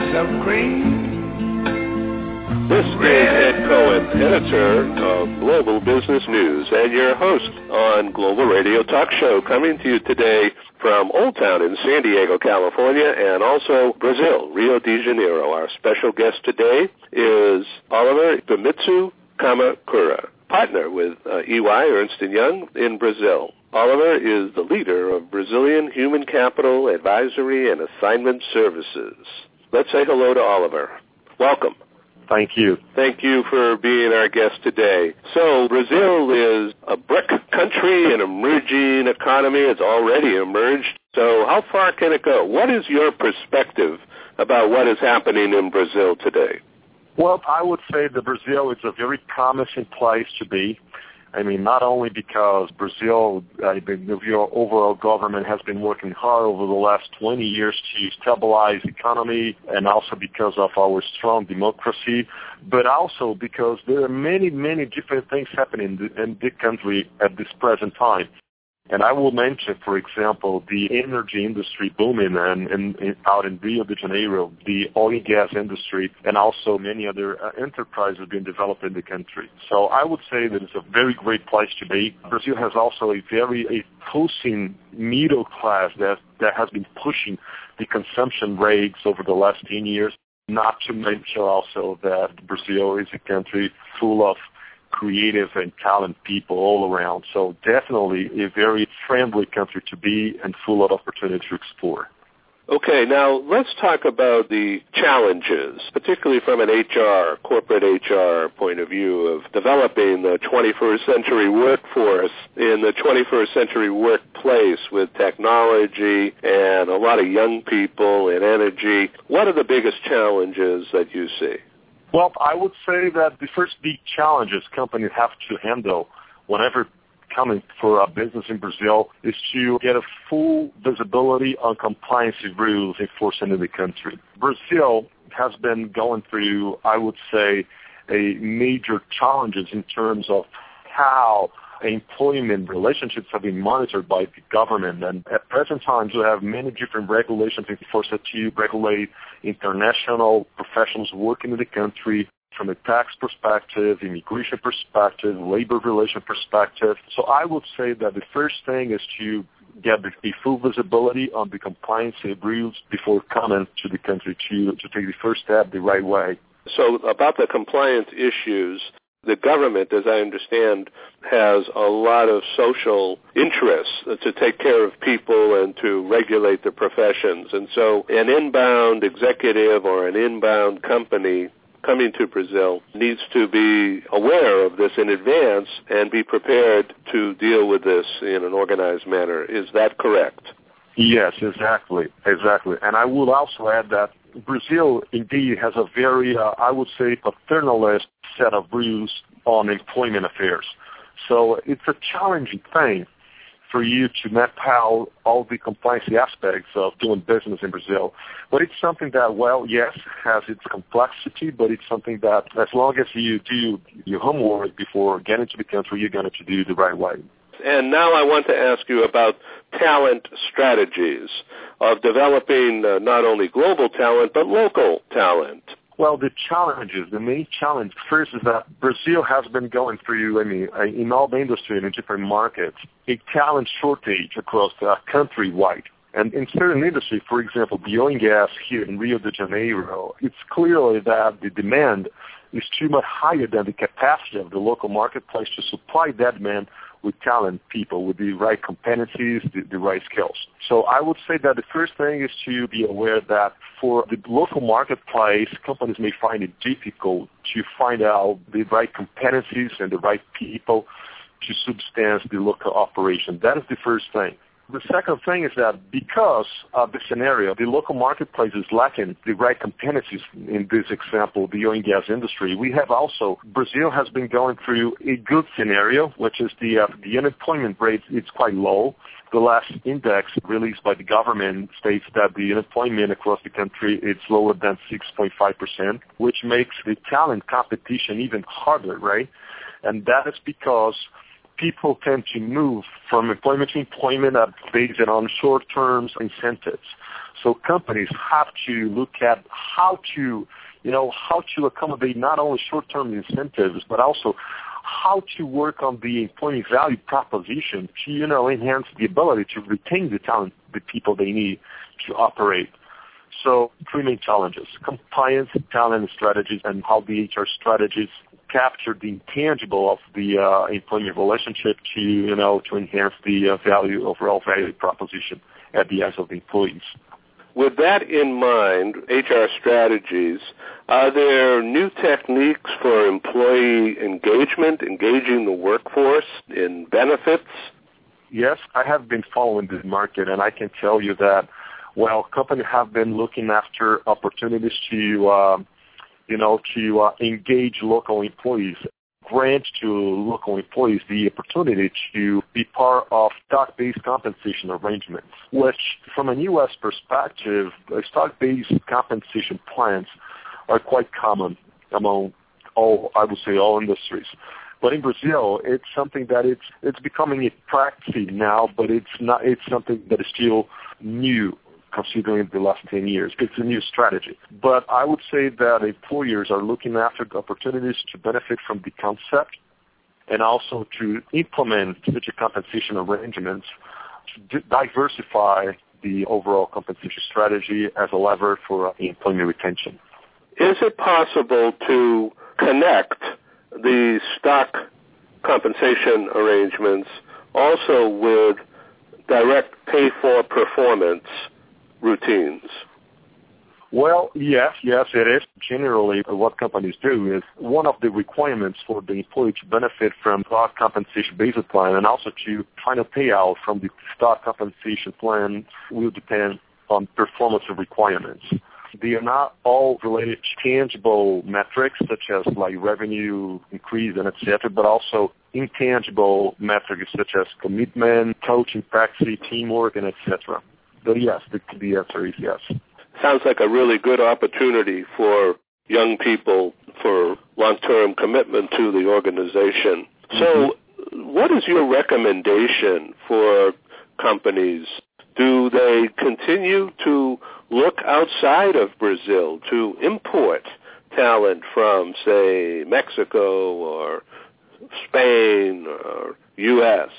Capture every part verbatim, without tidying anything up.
shades of green. This is Ed Cohen, editor of Global Business News, and your host on Global Radio Talk Show, coming to you today from Old Town in San Diego, California, and also Brazil, Rio de Janeiro. Our special guest today is Oliver Famitsu Kamakura, partner with uh, E Y, Ernst and Young, in Brazil. Oliver is the leader of Brazilian Human Capital Advisory and Assignment Services. Let's say hello to Oliver. Welcome. Thank you. Thank you for being our guest today. So Brazil is a brick country, an emerging economy. It's already emerged. So how far can it go? What is your perspective about what is happening in Brazil today? Well, I would say that Brazil is a very promising place to be. I mean, not only because Brazil, uh, the overall government has been working hard over the last twenty years to stabilize the economy, and also because of our strong democracy, but also because there are many, many different things happening in the, in the country at this present time. And I will mention, for example, the energy industry booming and, and, and out in Rio de Janeiro, the oil and gas industry, and also many other uh, enterprises being developed in the country. So I would say that it's a very great place to be. Brazil has also a very a pulsing middle class that, that has been pushing the consumption rates over the last ten years, not to mention also that Brazil is a country full of creative and talented people all around. So definitely a very friendly country to be and full of opportunity to explore. Okay, now let's talk about the challenges, particularly from an H R, corporate H R point of view of developing the twenty-first century workforce in the twenty-first century workplace with technology and a lot of young people and energy. What are the biggest challenges that you see? Well, I would say that the first big challenges companies have to handle whenever coming for a business in Brazil is to get a full visibility on compliance rules enforced in the country. Brazil has been going through, I would say, a major challenges in terms of how employment relationships have been monitored by the government. And at present times, we have many different regulations enforced to regulate international professionals working in the country from a tax perspective, immigration perspective, labor relation perspective. So I would say that the first thing is to get the, the full visibility on the compliance rules before coming to the country to, to take the first step the right way. So about the compliance issues, the government, as I understand, has a lot of social interests to take care of people and to regulate the professions. And so an inbound executive or an inbound company coming to Brazil needs to be aware of this in advance and be prepared to deal with this in an organized manner. Is that correct? Yes, exactly, exactly. And I will also add that Brazil indeed has a very, uh, I would say, paternalist set of rules on employment affairs. So it's a challenging thing for you to map out all the compliance aspects of doing business in Brazil. But it's something that, well, yes, has its complexity, but it's something that as long as you do your homework before getting to the country, you're going to do the right way. And now I want to ask you about talent strategies of developing uh, not only global talent, but local talent. Well, the challenges, the main challenge first is that Brazil has been going through, I mean, in all the industry and in different markets, a talent shortage across uh, countrywide. And in certain industries, for example, the oil and gas here in Rio de Janeiro, it's clearly that the demand is too much higher than the capacity of the local marketplace to supply that demand with talent people, with the right competencies, the, the right skills. So I would say that the first thing is to be aware that for the local marketplace, companies may find it difficult to find out the right competencies and the right people to substance the local operation. That is the first thing. The second thing is that because of the scenario, the local marketplace is lacking the right competencies in this example, the oil and gas industry. We have also, Brazil has been going through a good scenario, which is the, uh, the unemployment rate is quite low. The last index released by the government states that the unemployment across the country is lower than six point five percent, which makes the talent competition even harder, right? And that is because people tend to move from employment to employment uh, based on short-term incentives. So companies have to look at how to, you know, how to accommodate not only short-term incentives, but also how to work on the employee value proposition to, you know, enhance the ability to retain the talent, the people they need to operate. So three main challenges: compliance, talent strategies, and how the H R strategies capture the intangible of the uh, employment relationship to, you know, to enhance the uh, value, overall value proposition at the eyes of the employees. With that in mind, H R strategies, are there new techniques for employee engagement, engaging the workforce in benefits? Yes, I have been following this market, and I can tell you that, well, companies have been looking after opportunities to, uh, you know, to uh, engage local employees, grant to local employees the opportunity to be part of stock-based compensation arrangements, which, from a U S perspective, stock-based compensation plans are quite common among all, I would say, all industries. But in Brazil, it's something that it's it's becoming a practice now, but it's not. It's something that is still new, considering the last ten years. It's a new strategy. But I would say that employers are looking after the opportunities to benefit from the concept and also to implement such compensation arrangements to diversify the overall compensation strategy as a lever for employment retention. Is it possible to connect the stock compensation arrangements also with direct pay for performance routines? Well, yes, yes, it is. Generally, what companies do is one of the requirements for the employee to benefit from stock compensation-based plan and also to final payout from the stock compensation plan will depend on performance requirements. They are not all related to tangible metrics such as like revenue increase and et cetera, but also intangible metrics such as commitment, coaching, practice, teamwork, and et cetera. But yes, the, the answer is yes. Sounds like a really good opportunity for young people for long-term commitment to the organization. Mm-hmm. So what is your recommendation for companies? Do they continue to look outside of Brazil to import talent from, say, Mexico or Spain or U S,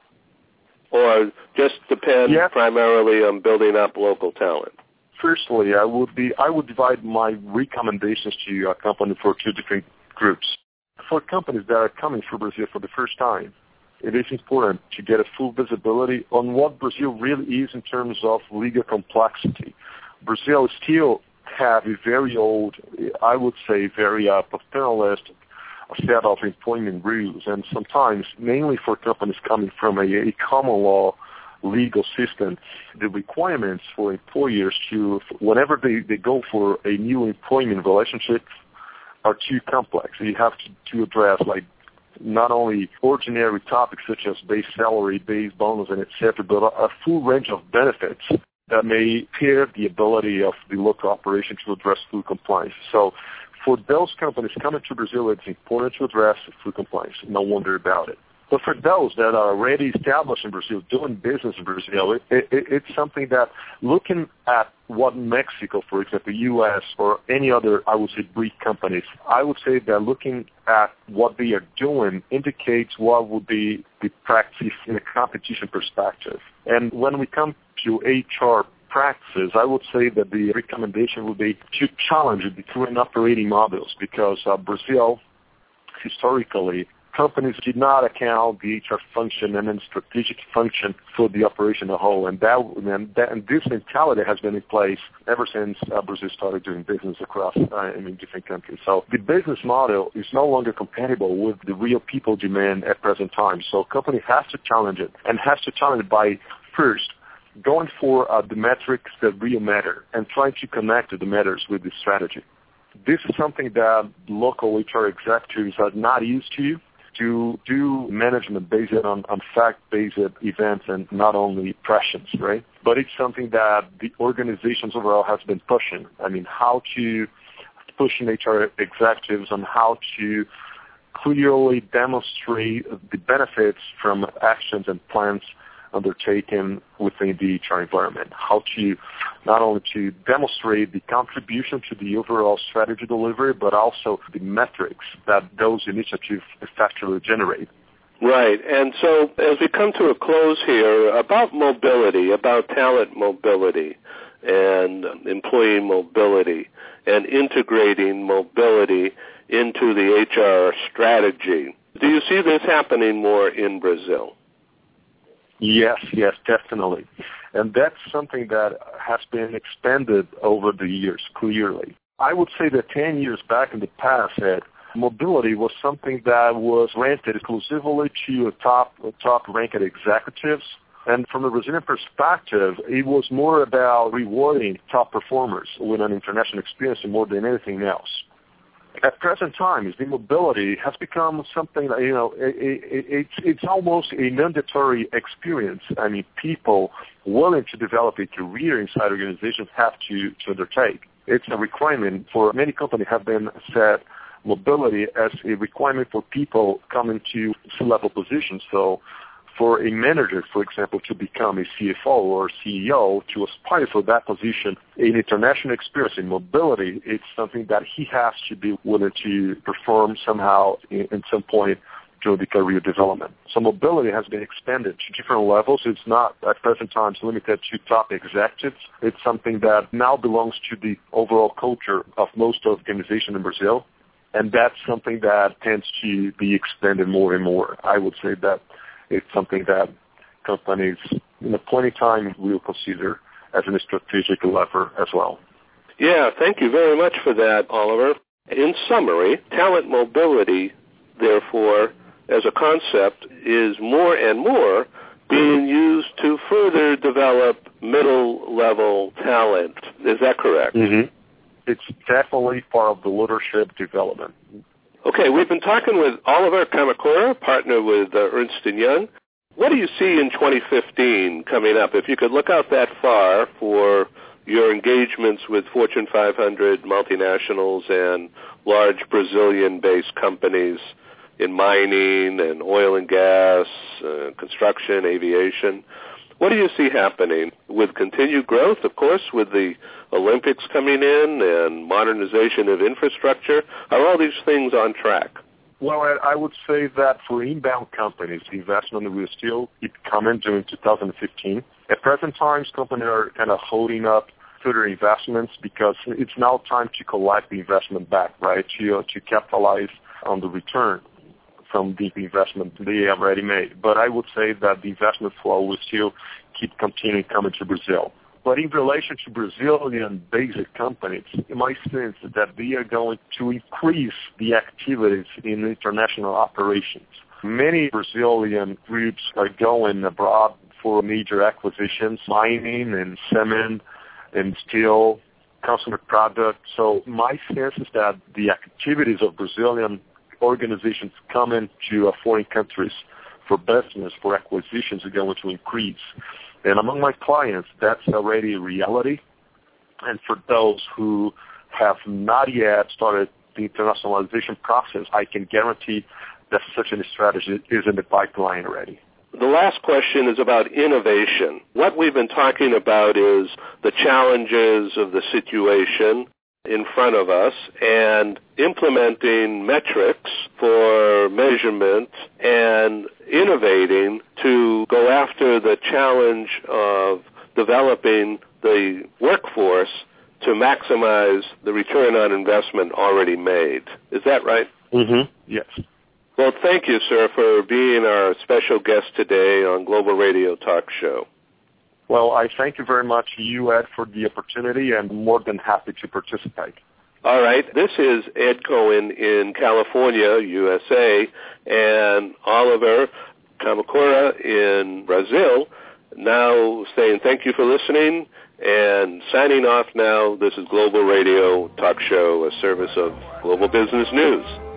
or just depend yeah. primarily on building up local talent? Firstly, I would be I would divide my recommendations to your company for two different groups. For companies that are coming to Brazil for the first time, it is important to get a full visibility on what Brazil really is in terms of legal complexity. Brazil still have a very old, I would say, very uh, paternalist set of employment rules, and sometimes, mainly for companies coming from a, a common law legal system, the requirements for employers to, whenever they, they go for a new employment relationship, are too complex. You have to, to address like not only ordinary topics such as base salary, base bonus, and et cetera, but a, a full range of benefits that may impair the ability of the local operation to address full compliance. So for those companies coming to Brazil, it's important to address full compliance. No wonder about it. But for those that are already established in Brazil, doing business in Brazil, it, it, it's something that looking at what Mexico, for example, U S, or any other, I would say, Greek companies, I would say that looking at what they are doing indicates what would be the practice in a competition perspective. And when we come to H R practices, I would say that the recommendation would be to challenge the current operating models, because uh, Brazil, historically, companies did not account the H R function and then strategic function for the operation as a whole, and that and, that, and this mentality has been in place ever since uh, Brazil started doing business across uh, I mean different countries. So the business model is no longer compatible with the real people demand at present time. So company has to challenge it, and has to challenge it by first going for uh, the metrics that really matter and trying to connect the matters with the strategy. This is something that local H R executives are not used to. To do management based on, on fact-based events and not only impressions, right? But it's something that the organizations overall has been pushing. I mean, how to pushing H R executives on how to clearly demonstrate the benefits from actions and plans undertaken within the H R environment. How to not only to demonstrate the contribution to the overall strategy delivery, but also the metrics that those initiatives effectively generate. Right. And so as we come to a close here, about mobility, about talent mobility and employee mobility and integrating mobility into the H R strategy. Do you see this happening more in Brazil? Yes, yes, definitely. And that's something that has been expanded over the years, clearly. I would say that ten years back in the past, Ed, mobility was something that was granted exclusively to top, top-ranked executives. And from a Brazilian perspective, it was more about rewarding top performers with an international experience more than anything else. At present times, the mobility has become something that, you know, it, it, it's, it's almost a mandatory experience. I mean, people willing to develop a career inside organizations have to, to undertake. It's a requirement for many companies have been set mobility as a requirement for people coming to C-level positions. So for a manager, for example, to become a C F O or C E O, to aspire for that position, an international experience in mobility, it's something that he has to be willing to perform somehow in, in some point during the career development. So mobility has been expanded to different levels. It's not at present times limited to top executives. It's something that now belongs to the overall culture of most organizations in Brazil. And that's something that tends to be expanded more and more. I would say that it's something that companies in a point in time will consider as a strategic lever as well. Yeah, thank you very much for that, Oliver. In summary, talent mobility, therefore, as a concept, is more and more being used to further develop middle-level talent. Is that correct? Mm-hmm. It's definitely part of the leadership development. Okay, we've been talking with Oliver Kamakura, partner with uh, Ernst and Young. What do you see in twenty fifteen coming up? If you could look out that far for your engagements with Fortune five hundred multinationals and large Brazilian-based companies in mining and oil and gas, uh, construction, aviation, what do you see happening with continued growth, of course, with the Olympics coming in and modernization of infrastructure? Are all these things on track? Well, I would say that for inbound companies, the investment will still keep coming during two thousand fifteen. At present times, companies are kind of holding up further investments because it's now time to collect the investment back, right, to, to capitalize on the return from the investment they have already made. But I would say that the investment flow will still keep continuing coming to Brazil. But in relation to Brazilian basic companies, my sense is that they are going to increase the activities in international operations. Many Brazilian groups are going abroad for major acquisitions, mining and cement and steel, consumer products. So my sense is that the activities of Brazilian organizations coming to foreign countries for business, for acquisitions are going to increase. And among my clients, that's already a reality. And for those who have not yet started the internationalization process, I can guarantee that such a strategy is in the pipeline already. The last question is about innovation. What we've been talking about is the challenges of the situation in front of us and implementing metrics for measurement and innovating to go after the challenge of developing the workforce to maximize the return on investment already made. Is that right? Mm-hmm. Yes. Well, thank you, sir, for being our special guest today on Global Radio Talk Show. Well, I thank you very much, you, Ed, for the opportunity, and more than happy to participate. All right. This is Ed Cohen in California, U S A, and Oliver Kamakura in Brazil, now saying thank you for listening and signing off now. This is Global Radio Talk Show, a service of Global Business News.